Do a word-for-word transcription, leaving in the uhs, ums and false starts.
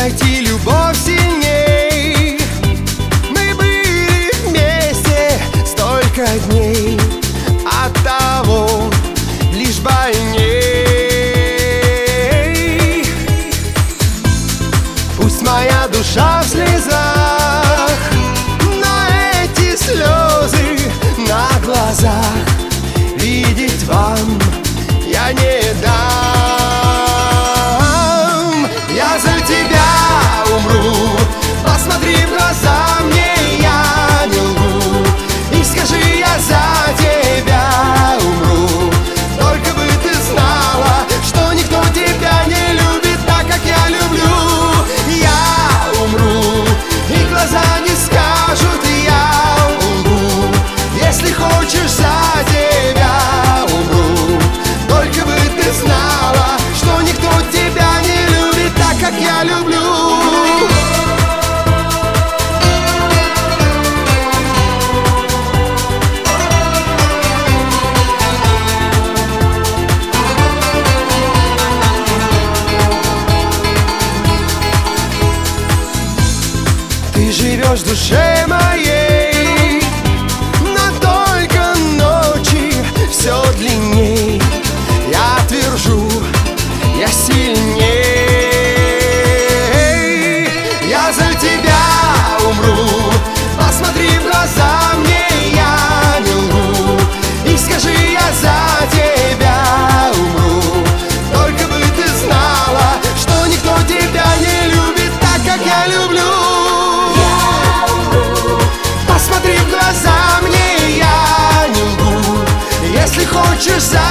найти любовь сильней. Мы были вместе столько дней, оттого лишь больней. Пусть моя душа в слезах, но эти слезы на глазах видеть вам я не дам. Я за тебя умру, посмотри в глаза мне, я не лгу. И скажи, я за тебя умру. Только бы ты знала, что никто тебя не любит так, как я люблю. Я умру, и глаза не скажут, я лгу. Если хочешь, за тебя умру. Только бы ты знала, что никто тебя не любит так, как я люблю. Ты живешь в душе моей, но только ночи все длинней. Я твержу, я сильней. Я за тебя умру, посмотри в глаза мне, я не лгу. И скажи, я за тебя умру. Только бы ты знала, что никто тебя не любит так, как я люблю. Посмотри в глаза мне, я не лгу. Если хочешь, за